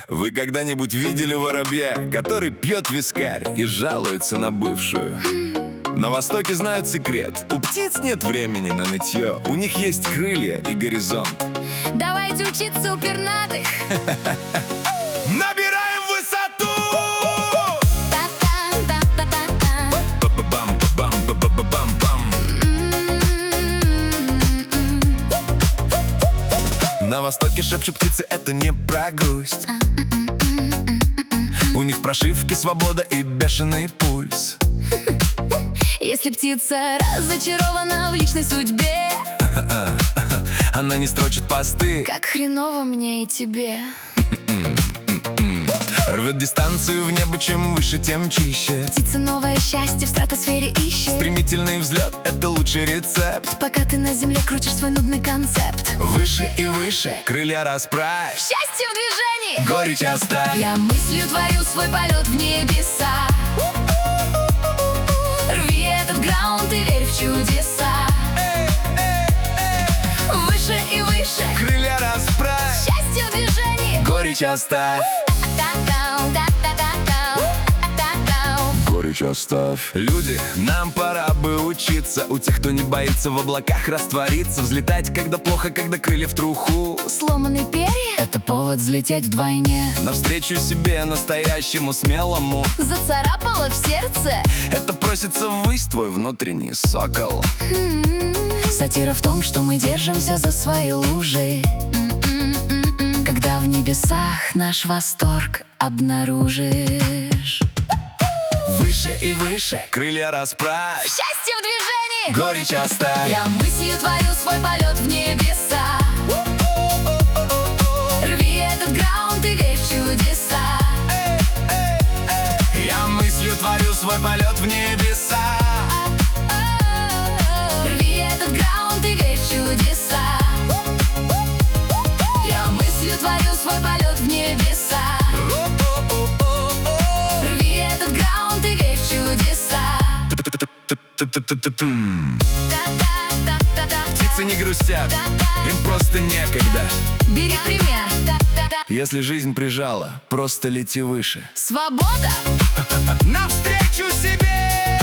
Вы когда-нибудь видели воробья, который пьет вискарь и жалуется на бывшую? На Востоке знают секрет: у птиц нет времени на нытье, у них есть крылья и горизонт. Давайте учиться у пернатых. Набираем высоту! Та-та-та-та-та-та. Ба-ба-бам-ба-бам-ба-ба-бам-бам. На Востоке шепчут птицы, это не про грусть. У них прошивки, свобода и бешеный пульс. Если птица разочарована в личной судьбе, Она не строчит посты, как хреново мне и тебе. рвет дистанцию в небо, чем выше, тем чище. Птица новое счастье в стратосфере ищет. Стремительный взлет — это лучший рецепт. Пока ты на земле крутишь свой нудный концепт. Выше и выше, крылья расправь, Счастье в движении. горечь оставь. Я мыслью творю свой полет в небеса. Рви этот граунд и верь в чудеса. Выше и выше, Крылья расправь, счастье в движении. горечь оставь. Горечь оставь. Люди, нам пора бы учиться у тех, кто не боится в облаках раствориться, взлетать, когда плохо, когда крылья в труху. Сломанные перья — это повод взлететь вдвойне. Навстречу себе, настоящему, смелому. Зацарапало в сердце. Это просится ввысь твой внутренний сокол. Сатира в том, что мы держимся за свои лужи. Когда в небесах наш восторг обнаружишь. Выше и выше, крылья расправь, Счастье в движении. горечь оставь. Я мыслью творю свой полет в небеса. Рви этот граунд и верь в чудеса. Я мыслью творю свой полет в небеса. Рви этот граунд и верь в чудеса. Я мыслью творю свой полет в небеса. Рви этот граунд и верь в чудеса. Птицы не грустят, им просто некогда. Бери пример. Если жизнь прижала, просто лети выше. Свобода. Навстречу себе!